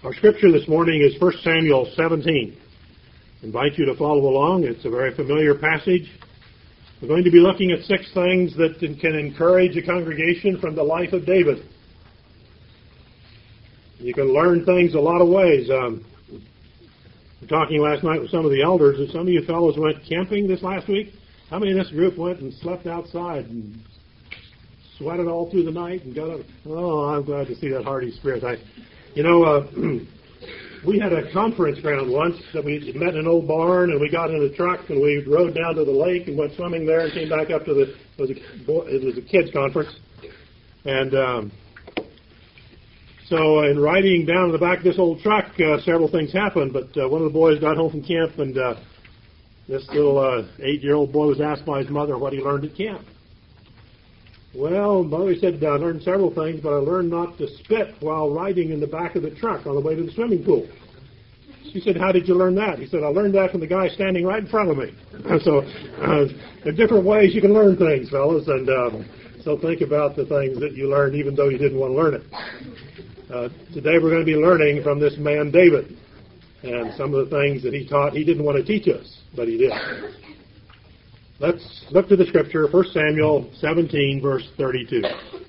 Our scripture this morning is 1 Samuel 17. I invite you to follow along. It's a very familiar passage. We're going to be looking at 6 things that can encourage a congregation from the life of David. You can learn things a lot of ways. We were talking last night with some of the elders, and some of you fellows went camping this last week. How many in this group went and slept outside and sweated all through the night and got up? Oh, I'm glad to see that hardy spirit. We had a conference ground once that we met in an old barn, and we got in a truck and we rode down to the lake and went swimming there and came back up to it was a kids conference. And so in riding down the back of this old truck, several things happened, but one of the boys got home from camp, and this little 8-year-old boy was asked by his mother what he learned at camp. Well, Mother said, I learned several things, but I learned not to spit while riding in the back of the truck on the way to the swimming pool. She said, how did you learn that? He said, I learned that from the guy standing right in front of me. So there are different ways you can learn things, fellas, and so think about the things that you learned even though you didn't want to learn it. Today we're going to be learning from this man David, and some of the things that he taught he didn't want to teach us, but he did. Let's look to the scripture, 1 Samuel 17, verse 32.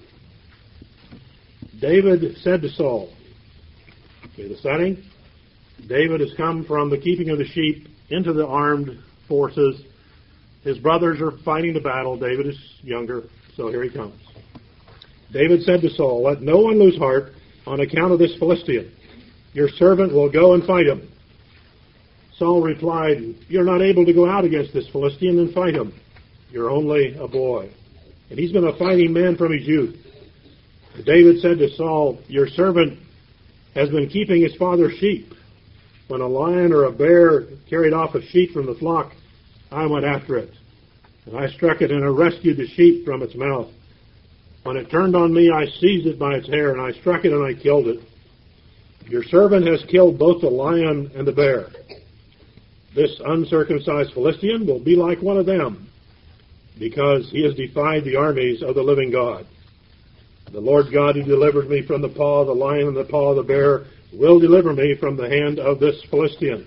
David said to Saul, okay, the setting, David has come from the keeping of the sheep into the armed forces. His brothers are fighting the battle. David is younger, so here he comes. David said to Saul, let no one lose heart on account of this Philistine. Your servant will go and fight him. Saul replied, you're not able to go out against this Philistine and fight him. You're only a boy. And he's been a fighting man from his youth. David said to Saul, your servant has been keeping his father's sheep. When a lion or a bear carried off a sheep from the flock, I went after it. And I struck it and I rescued the sheep from its mouth. When it turned on me, I seized it by its hair, and I struck it and I killed it. Your servant has killed both the lion and the bear. This uncircumcised Philistine will be like one of them, because he has defied the armies of the living God. The Lord God who delivered me from the paw of the lion and the paw of the bear will deliver me from the hand of this Philistine.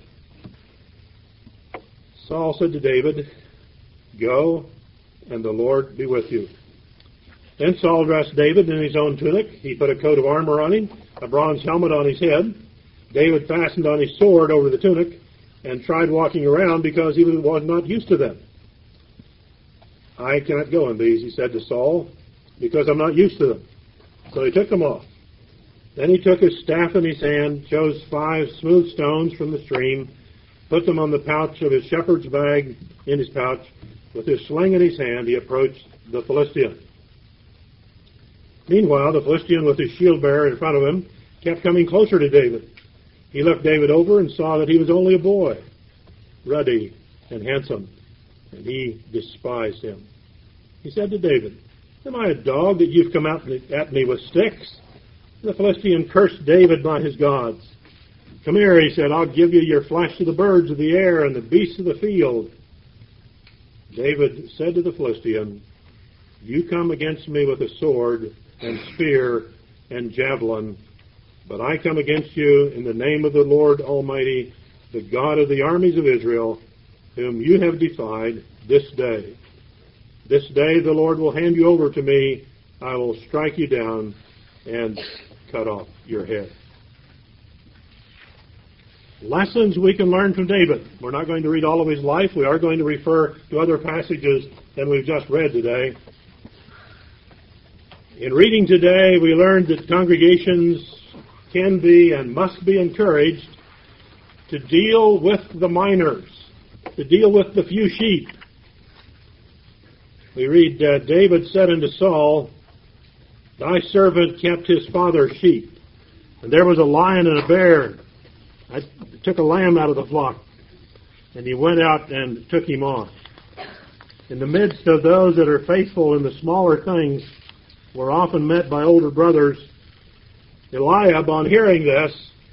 Saul said to David, go, and the Lord be with you. Then Saul dressed David in his own tunic. He put a coat of armor on him, a bronze helmet on his head. David fastened on his sword over the tunic and tried walking around because he was not used to them. I cannot go in these, he said to Saul, because I'm not used to them. So he took them off. Then he took his staff in his hand, chose 5 smooth stones from the stream, put them on the pouch of his shepherd's bag in his pouch. With his sling in his hand, he approached the Philistine. Meanwhile, the Philistine with his shield bearer in front of him kept coming closer to David. He looked David over and saw that he was only a boy, ruddy and handsome, and he despised him. He said to David, am I a dog that you've come out at me with sticks? The Philistine cursed David by his gods. Come here, he said, I'll give you your flesh to the birds of the air and the beasts of the field. David said to the Philistine, you come against me with a sword and spear and javelin, but I come against you in the name of the Lord Almighty, the God of the armies of Israel, whom you have defied this day. This day the Lord will hand you over to me. I will strike you down and cut off your head. Lessons we can learn from David. We're not going to read all of his life. We are going to refer to other passages than we've just read today. In reading today, we learned that congregations can be and must be encouraged to deal with the minors, to deal with the few sheep. We read, David said unto Saul, thy servant kept his father's sheep, and there was a lion and a bear. I took a lamb out of the flock, and he went out and took him off. In the midst of those that are faithful in the smaller things, we're often met by older brothers. Eliab, on hearing this,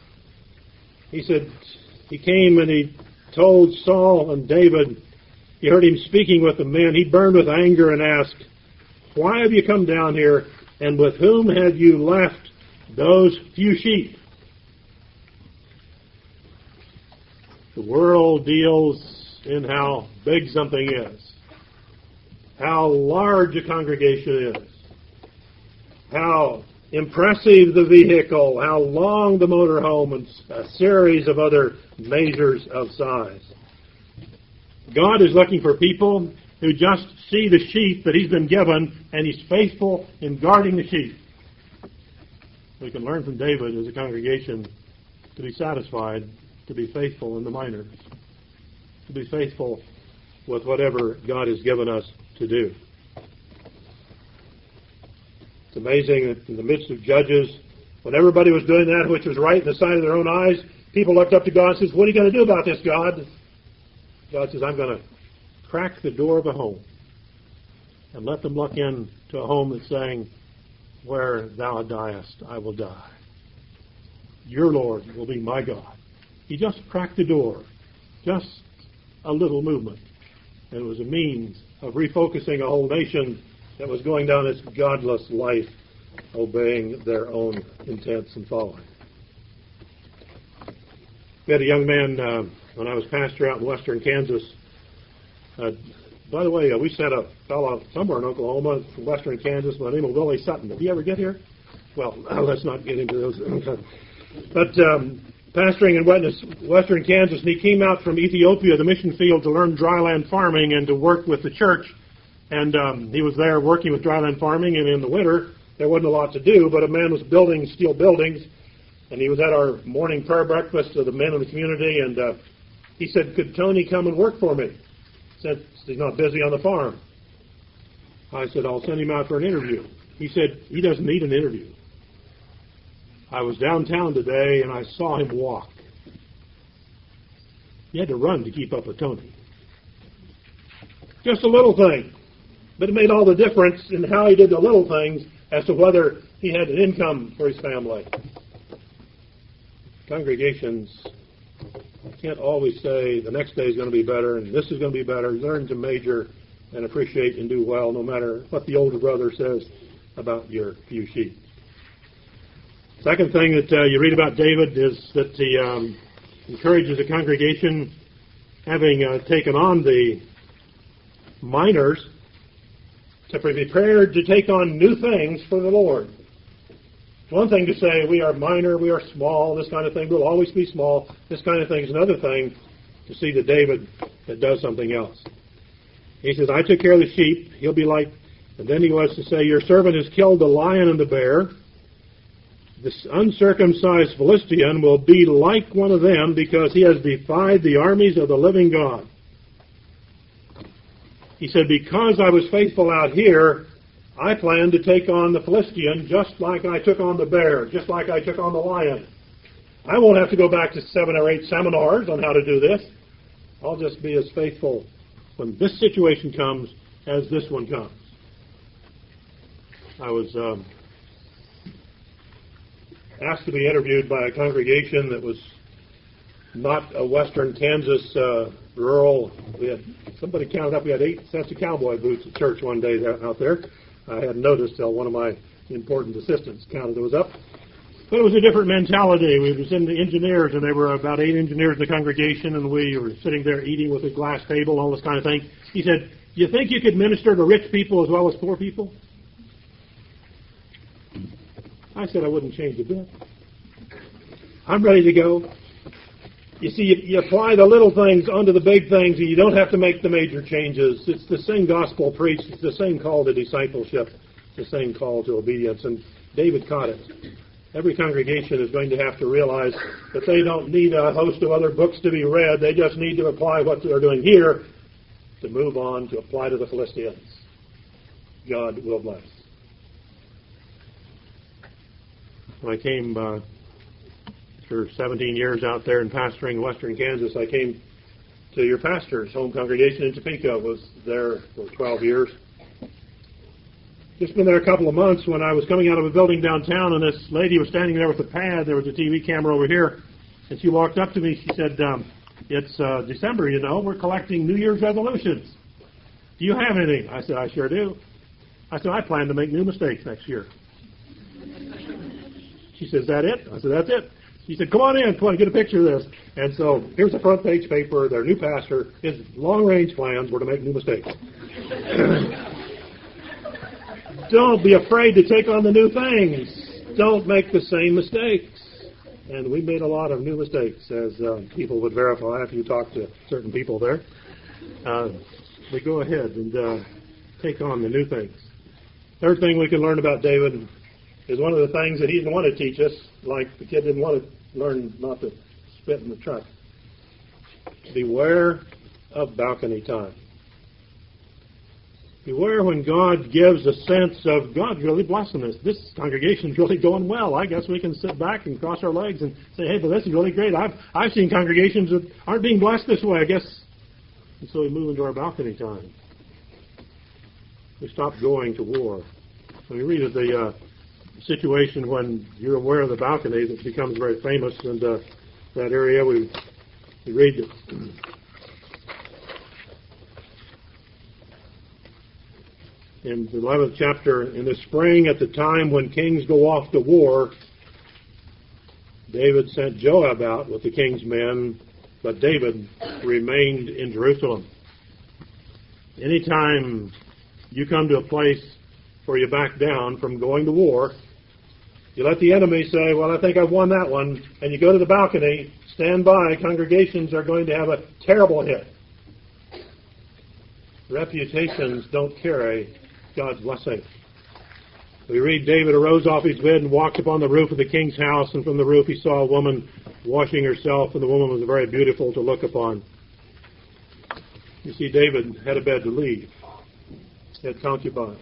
he came and he told Saul and David, he heard him speaking with the men. He burned with anger and asked, why have you come down here, and with whom have you left those few sheep? The world deals in how big something is, how large a congregation is, how impressive the vehicle, how long the motorhome, and a series of other measures of size. God is looking for people who just see the sheep that He's been given, and He's faithful in guarding the sheep. We can learn from David as a congregation to be satisfied, to be faithful in the minors, to be faithful with whatever God has given us to do. It's amazing that in the midst of Judges, when everybody was doing that which was right in the sight of their own eyes, people looked up to God and says, "What are you going to do about this, God?" God says, "I'm going to crack the door of a home and let them look into a home that's saying, 'Where thou diest, I will die. Your Lord will be my God.'" He just cracked the door, just a little movement. And it was a means of refocusing a whole nation that was going down its godless life, obeying their own intents and following. We had a young man when I was pastor out in western Kansas. By the way, we sent a fellow somewhere in Oklahoma from western Kansas by the name of Willie Sutton. Did he ever get here? Well, let's not get into those. But pastoring in western Kansas, and he came out from Ethiopia, the mission field, to learn dryland farming and to work with the church. And he was there working with dryland farming, and in the winter, there wasn't a lot to do, but a man was building steel buildings, and he was at our morning prayer breakfast of the men of the community, and he said, "Could Tony come and work for me, since he's not busy on the farm?" I said, "I'll send him out for an interview." He said, "He doesn't need an interview. I was downtown today, and I saw him walk. He had to run to keep up with Tony." Just a little thing. But it made all the difference in how he did the little things as to whether he had an income for his family. Congregations can't always say the next day is going to be better and this is going to be better. Learn to major and appreciate and do well no matter what the older brother says about your few sheep. Second thing that you read about David is that he encourages the congregation, having taken on the minors, to be prepared to take on new things for the Lord. It's one thing to say we are minor, we are small, this kind of thing. We'll always be small. This kind of thing is another thing to see that David that does something else. He says, "I took care of the sheep." He'll be like, and then he was to say, "Your servant has killed the lion and the bear. This uncircumcised Philistine will be like one of them because he has defied the armies of the living God." He said, "Because I was faithful out here, I plan to take on the Philistine just like I took on the bear, just like I took on the lion. I won't have to go back to 7 or 8 seminars on how to do this. I'll just be as faithful when this situation comes as this one comes." I was asked to be interviewed by a congregation that was not a western Kansas rural. We had somebody counted up. We had 8 sets of cowboy boots at church one day out there. I hadn't noticed till one of my important assistants counted those up. But it was a different mentality. We was in the engineers, and there were about 8 engineers in the congregation, and we were sitting there eating with a glass table, all this kind of thing. He said, "Do you think you could minister to rich people as well as poor people?" I said I wouldn't change a bit. I'm ready to go. You see, you apply the little things onto the big things, and you don't have to make the major changes. It's the same gospel preached. It's the same call to discipleship. It's the same call to obedience. And David caught it. Every congregation is going to have to realize that they don't need a host of other books to be read. They just need to apply what they're doing here to move on to apply to the Philistines. God will bless. When I came after 17 years out there in pastoring western Kansas, I came to your pastor's home congregation in Topeka. Was there for 12 years. Just been there a couple of months when I was coming out of a building downtown, and this lady was standing there with a pad. There was a TV camera over here, and she walked up to me. She said, "It's December, you know. We're collecting New Year's resolutions. Do you have anything?" I said, "I sure do." I said, "I plan to make new mistakes next year." She says, "Is that it?" I said, "That's it." He said, come on, get a picture of this. And so here's the front page paper. Their new pastor, his long-range plans were to make new mistakes. Don't be afraid to take on the new things. Don't make the same mistakes. And we made a lot of new mistakes, as people would verify if you talk to certain people there. But go ahead and take on the new things. Third thing we can learn about David is one of the things that he didn't want to teach us, like the kid didn't want to learn not to spit in the truck. Beware of balcony time. Beware when God gives a sense of God's really blessing us. This congregation's really going well. I guess we can sit back and cross our legs and say, hey, but this is really great. I've seen congregations that aren't being blessed this way, I guess. And so we move into our balcony time. We stop going to war. When we read of the situation when you're aware of the balcony that becomes very famous in that area, we read in the 11th chapter, in the spring at the time when kings go off to war, David sent Joab out with the king's men, but David remained in Jerusalem. Anytime you come to a place where you back down from going to war, you let the enemy say, well, I think I've won that one, and you go to the balcony, stand by, congregations are going to have a terrible hit. Reputations don't carry God's blessing. We read David arose off his bed and walked upon the roof of the king's house, and from the roof he saw a woman washing herself, and the woman was very beautiful to look upon. You see, David had a bed to leave. He had concubines.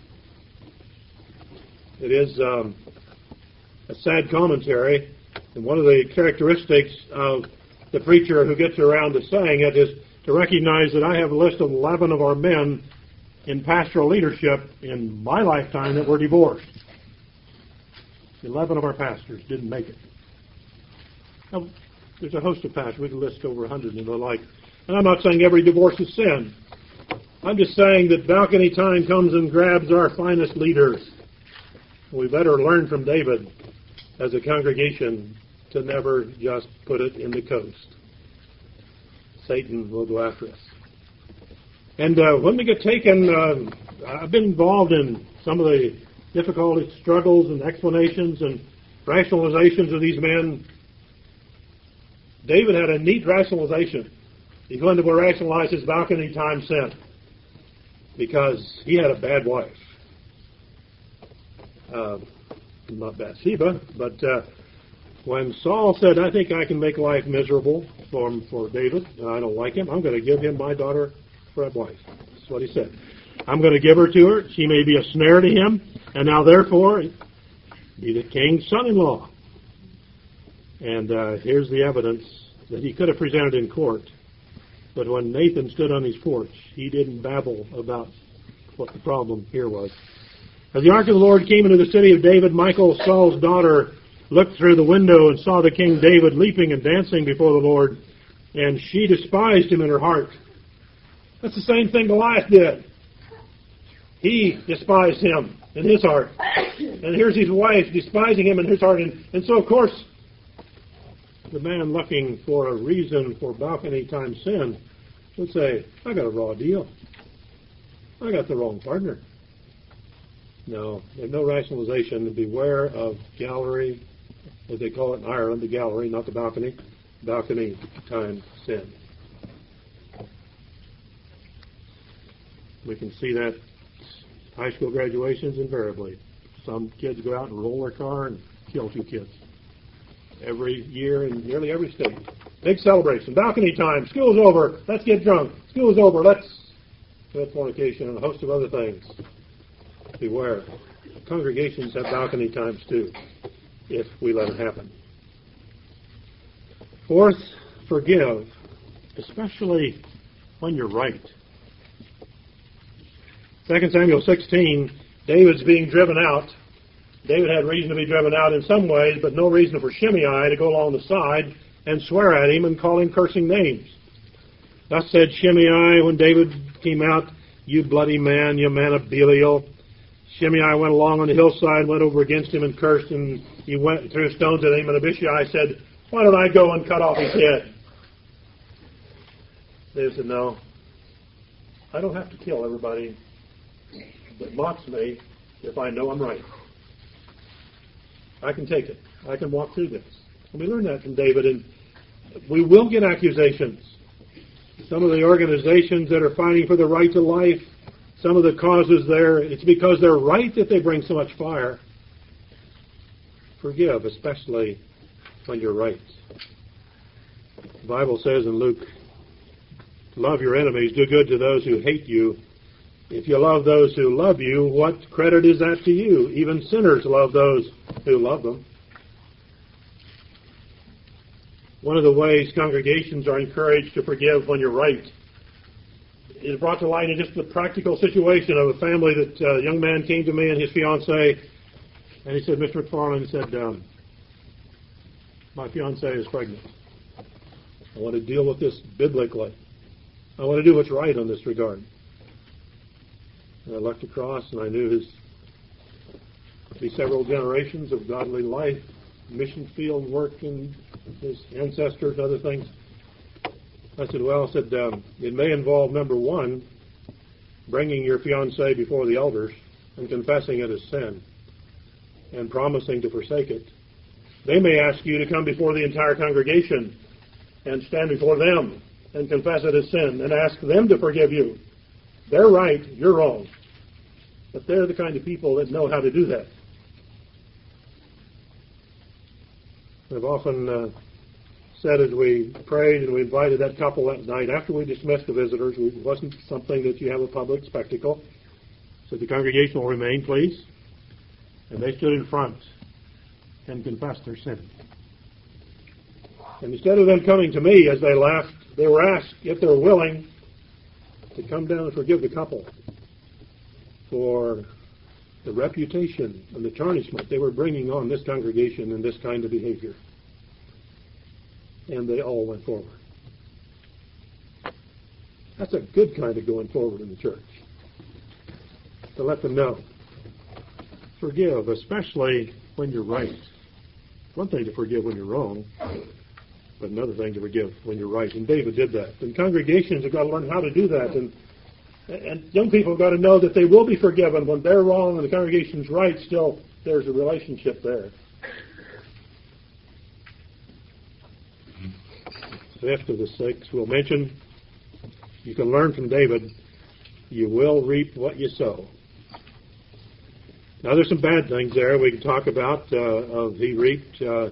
It is a sad commentary, and one of the characteristics of the preacher who gets around to saying it is to recognize that I have a list of 11 of our men in pastoral leadership in my lifetime that were divorced. 11 of our pastors didn't make it. Now, there's a host of pastors. We can list over 100 and the like. And I'm not saying every divorce is sin. I'm just saying that balcony time comes and grabs our finest leaders. We better learn from David as a congregation to never just put it in the coast. Satan will go after us. And when we get taken, I've been involved in some of the difficulties, struggles, and explanations and rationalizations of these men. David had a neat rationalization. He's going to rationalize his balcony time sin because he had a bad wife. Not Bathsheba, but when Saul said, I think I can make life miserable for David, I don't like him, I'm going to give him my daughter for a wife. That's what he said. I'm going to give her to her. She may be a snare to him, and now therefore be the king's son-in-law. And here's the evidence that he could have presented in court. But when Nathan stood on his porch, he didn't babble about what the problem here was. As the ark of the Lord came into the city of David, Michal, Saul's daughter, looked through the window and saw the king David leaping and dancing before the Lord, and she despised him in her heart. That's the same thing Goliath did. He despised him in his heart. And here's his wife despising him in his heart. And so, of course, the man looking for a reason for balcony time sin would say, I got a raw deal. I got the wrong partner. No, there's no rationalization. Beware of gallery, as they call it in Ireland, the gallery, not the balcony. Balcony time sin. We can see that high school graduations invariably. Some kids go out and roll their car and kill 2 kids. Every year in nearly every state. Big celebration. Balcony time. School's over. Let's get drunk. School's over. Let's commit fornication and a host of other things. Beware. Congregations have balcony times too, if we let it happen. Fourth, forgive, especially when you're right. 2 Samuel 16, David's being driven out. David had reason to be driven out in some ways, but no reason for Shimei to go along the side and swear at him and call him cursing names. Thus said Shimei when David came out, you bloody man, you man of Belial. Shimei went along on the hillside, went over against him and cursed, and he went and threw stones at him, and Abishai said, "Why don't I go and cut off his head?" David said, "No, I don't have to kill everybody that mocks me if I know I'm right. I can take it. I can walk through this." And we learn that from David, and we will get accusations. Some of the organizations that are fighting for the right to life, some of the causes there, it's because they're right that they bring so much fire. Forgive, especially when you're right. The Bible says in Luke, "Love your enemies, do good to those who hate you. If you love those who love you, what credit is that to you? Even sinners love those who love them." One of the ways congregations are encouraged to forgive when you're right is brought to light in just the practical situation of a family that a young man came to me and his fiancée, and he said, "Mr. McFarland," said, "my fiancée is pregnant. I want to deal with this biblically. I want to do what's right on this regard." And I looked across, and I knew his several generations of godly life, mission field work, and his ancestors and other things. I said, "It may involve, number one, bringing your fiancé before the elders and confessing it as sin and promising to forsake it. They may ask you to come before the entire congregation and stand before them and confess it as sin and ask them to forgive you. They're right, you're wrong. But they're the kind of people that know how to do that." I've often said as we prayed and we invited that couple that night, after we dismissed the visitors, it wasn't something that you have a public spectacle, so the congregation will remain, please. And they stood in front and confessed their sin. And instead of them coming to me as they left, they were asked if they were willing to come down and forgive the couple for the reputation and the tarnishment they were bringing on this congregation and this kind of behavior. And they all went forward. That's a good kind of going forward in the church. To let them know. Forgive, especially when you're right. One thing to forgive when you're wrong, but another thing to forgive when you're right. And David did that. And congregations have got to learn how to do that. And young people have got to know that they will be forgiven when they're wrong and the congregation's right. Still, there's a relationship there. Fifth of the six we'll mention, you can learn from David, you will reap what you sow. Now there's some bad things there we can talk about he reaped in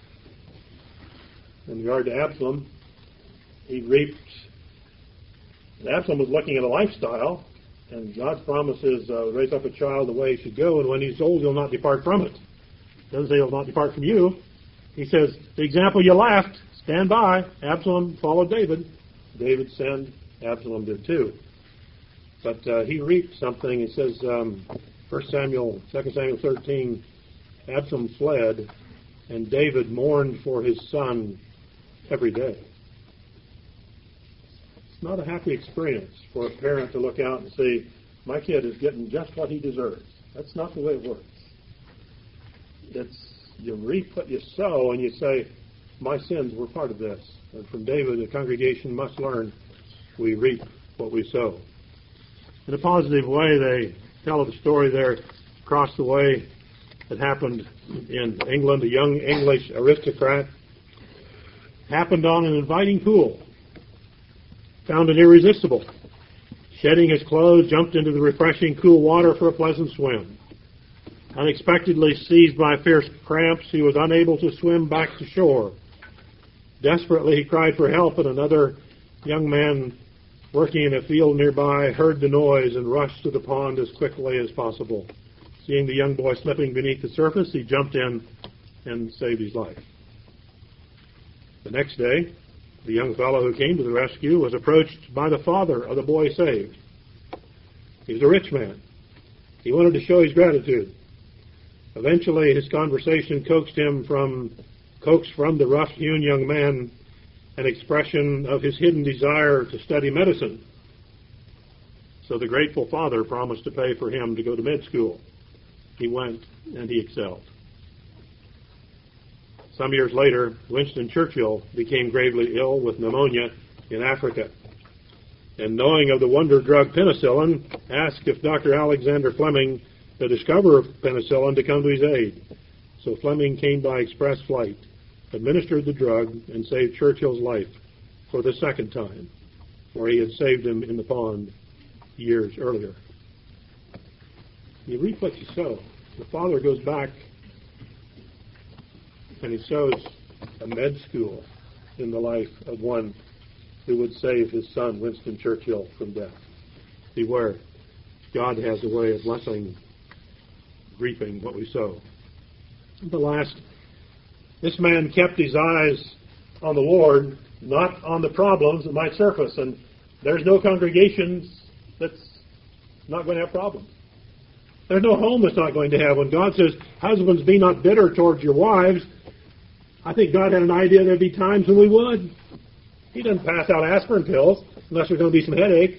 regard to Absalom. He reaped. Absalom was looking at a lifestyle, and God's promise is raise up a child the way he should go, and when he's old, he'll not depart from it. It doesn't say he'll not depart from you. He says, the example you left, stand by. Absalom followed David. David sinned. Absalom did too. But he reaped something. It says, 2 Samuel 13, Absalom fled, and David mourned for his son every day. It's not a happy experience for a parent to look out and see, my kid is getting just what he deserves. That's not the way it works. It's you reap what you sow, and you say, my sins were part of this. And from David, the congregation must learn we reap what we sow. In a positive way, they tell of a story there across the way that happened in England. A young English aristocrat happened on an inviting pool, found it irresistible. Shedding his clothes, jumped into the refreshing cool water for a pleasant swim. Unexpectedly seized by fierce cramps, he was unable to swim back to shore. Desperately, he cried for help, and another young man working in a field nearby heard the noise and rushed to the pond as quickly as possible. Seeing the young boy slipping beneath the surface, he jumped in and saved his life. The next day, the young fellow who came to the rescue was approached by the father of the boy saved. He was a rich man. He wanted to show his gratitude. Eventually, his conversation coaxed from the rough-hewn young man an expression of his hidden desire to study medicine. So the grateful father promised to pay for him to go to med school. he went and he excelled. Some years later, Winston Churchill became gravely ill with pneumonia in Africa. And knowing of the wonder drug penicillin, asked if Dr. Alexander Fleming, the discoverer of penicillin, to come to his aid. So Fleming came by express flight, administered the drug, and saved Churchill's life for the second time, for he had saved him in the pond years earlier. You reap what you sow. The father goes back and he sows a med school in the life of one who would save his son, Winston Churchill, from death. Beware. God has a way of blessing, reaping what we sow. The last, this man kept his eyes on the Lord, not on the problems that might surface. And there's no congregation that's not going to have problems. There's no home that's not going to have. When God says, husbands, be not bitter towards your wives, I think God had an idea there'd be times when we would. He doesn't pass out aspirin pills unless there's going to be some headaches.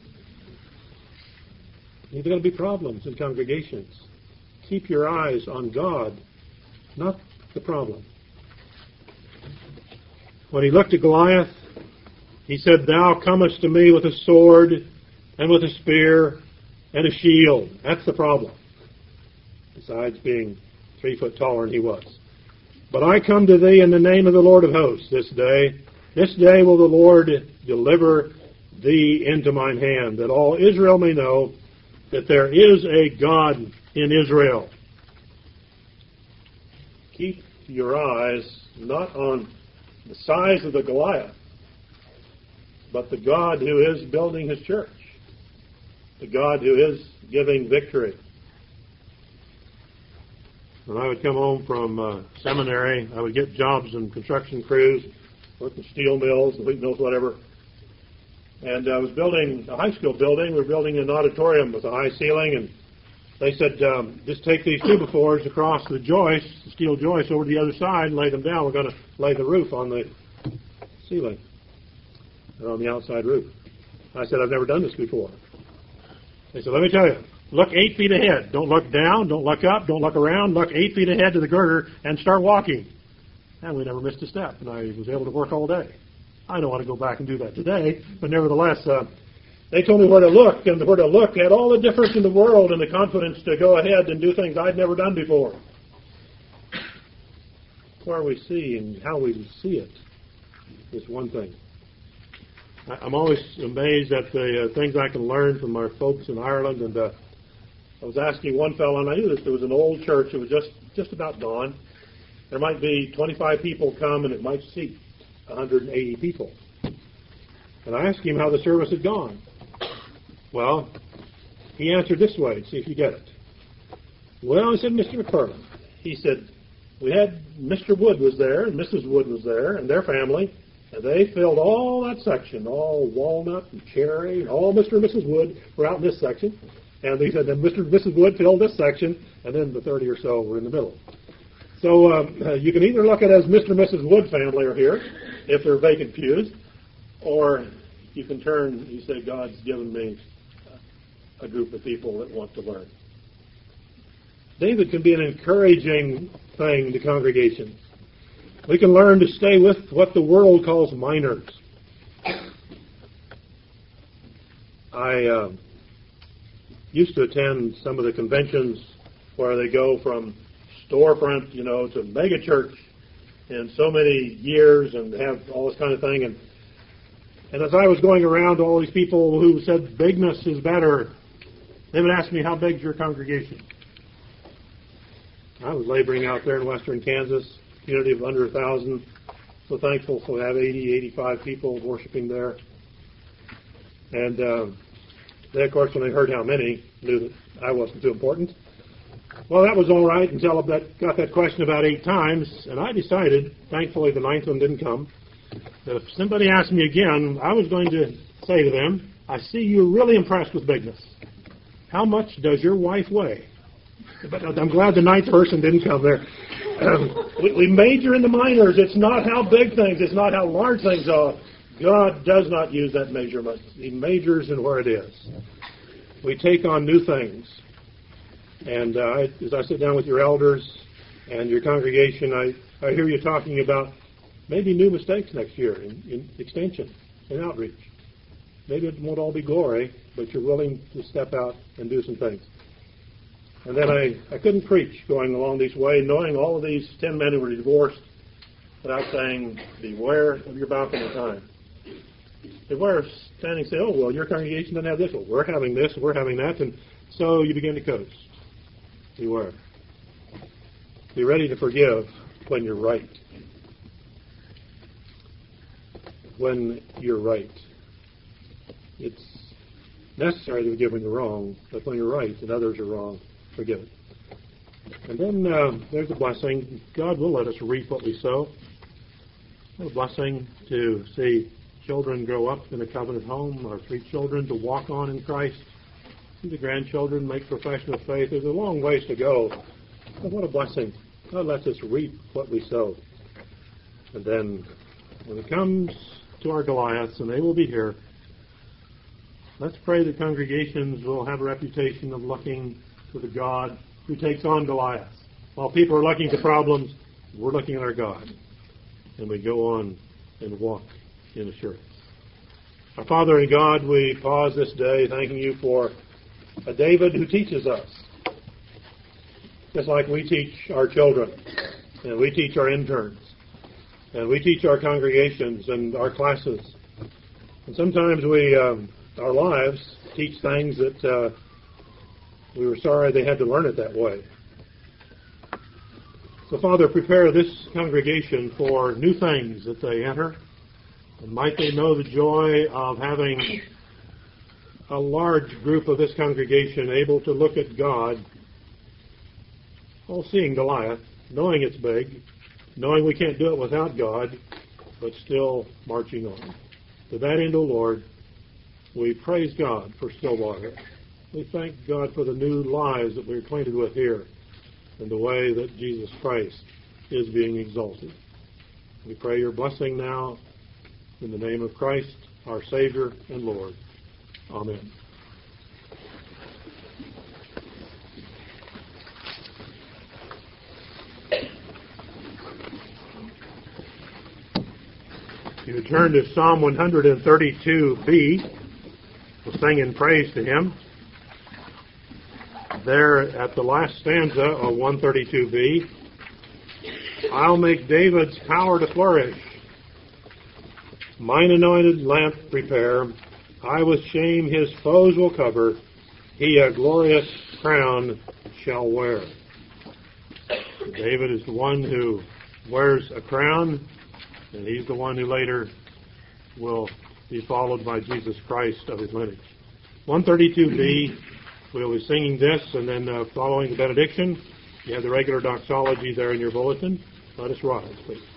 There's going to be problems in congregations. Keep your eyes on God, not the problem. When he looked at Goliath, he said, Thou comest to me with a sword and with a spear and a shield. That's the problem. Besides being 3 foot taller than he was. But I come to thee in the name of the Lord of hosts this day. This day will the Lord deliver thee into mine hand, that all Israel may know that there is a God in Israel. Keep your eyes not on the size of the Goliath, but the God who is building his church, the God who is giving victory. When I would come home from seminary, I would get jobs in construction crews, work in steel mills, wheat mills, whatever. And I was building a high school building. We were building an auditorium with a high ceiling, and they said, just take these 2x4s across the joist, the steel joist, over to the other side and lay them down. We're going to lay the roof on the ceiling, or on the outside roof. I said, I've never done this before. They said, let me tell you, look 8 feet ahead. Don't look down, don't look up, don't look around. Look 8 feet ahead to the girder and start walking. And we never missed a step, and I was able to work all day. I don't want to go back and do that today, but nevertheless, they told me where to look, and where to look had all the difference in the world and the confidence to go ahead and do things I'd never done before. Where we see and how we see it is one thing. I'm always amazed at the things I can learn from our folks in Ireland, and I was asking one fellow, and I knew this, there was an old church, it was just about gone. There might be 25 people come, and it might seat 180 people. And I asked him how the service had gone. Well, he answered this way, see if you get it. Well, I said, Mr. McFarland. He said, we had Mr. Wood was there, and Mrs. Wood was there, and their family, and they filled all that section, all walnut and cherry, and all Mr. and Mrs. Wood were out in this section. And he said, then Mr. and Mrs. Wood filled this section, and then the 30 or so were in the middle. So you can either look at it as Mr. and Mrs. Wood family are here, if they're vacant pews, or you can turn, you say, God's given me a group of people that want to learn. David can be an encouraging thing to congregations. We can learn to stay with what the world calls minors. I used to attend some of the conventions where they go from storefront, to mega church in so many years and have all this kind of thing. And as I was going around to all these people who said bigness is better, they would ask me, how big's your congregation? I was laboring out there in western Kansas, community of under 1,000. So thankful to have 80, 85 people worshiping there. And they, of course, when they heard how many, knew that I wasn't too important. Well, that was all right until I got that question about 8 times, and I decided, thankfully the 9th one didn't come, that if somebody asked me again, I was going to say to them, I see you're really impressed with bigness. How much does your wife weigh? But I'm glad the 9th person didn't come there. We major in the minors. It's not how big things, it's not how large things are. God does not use that measurement. He majors in where it is. We take on new things. And as I sit down with your elders and your congregation, I hear you talking about maybe new mistakes next year in extension and outreach. Maybe it won't all be glory, but you're willing to step out and do some things. And then I couldn't preach going along this way, knowing all of these 10 men who were divorced, without saying, beware of your balcony time. Beware of standing and say, oh, well, your congregation doesn't have this. Well, we're having this, we're having that. And so you begin to coast. Beware. Be ready to forgive when you're right. When you're right. It's necessary to forgive when you're wrong, but when you're right and others are wrong, forgive it. And then there's a blessing. God will let us reap what we sow. What a blessing to see children grow up in a covenant home, our 3 children to walk on in Christ, see the grandchildren make profession of faith. There's a long ways to go, but what a blessing. God lets us reap what we sow. And then when it comes to our Goliaths, and they will be here, let's pray that congregations will have a reputation of looking to the God who takes on Goliaths. While people are looking to problems, we're looking at our God. And we go on and walk in assurance. Our Father in God, we pause this day thanking you for a David who teaches us. Just like we teach our children, and we teach our interns, and we teach our congregations and our classes. And sometimes our lives teach things that we were sorry they had to learn it that way. So, Father, prepare this congregation for new things that they enter, and might they know the joy of having a large group of this congregation able to look at God, all seeing Goliath, knowing it's big, knowing we can't do it without God, but still marching on. To that end, O Lord, we praise God for Stillwater. We thank God for the new lives that we're acquainted with here and the way that Jesus Christ is being exalted. We pray your blessing now in the name of Christ, our Savior and Lord. Amen. You turn to Psalm 132b. We'll sing in praise to him. There at the last stanza of 132b, I'll make David's power to flourish. Mine anointed lamp prepare. I with shame his foes will cover. He a glorious crown shall wear. David is the one who wears a crown, and he's the one who later will be followed by Jesus Christ of his lineage. 132b, we'll be singing this, and then following the benediction, you have the regular doxology there in your bulletin. Let us rise, please.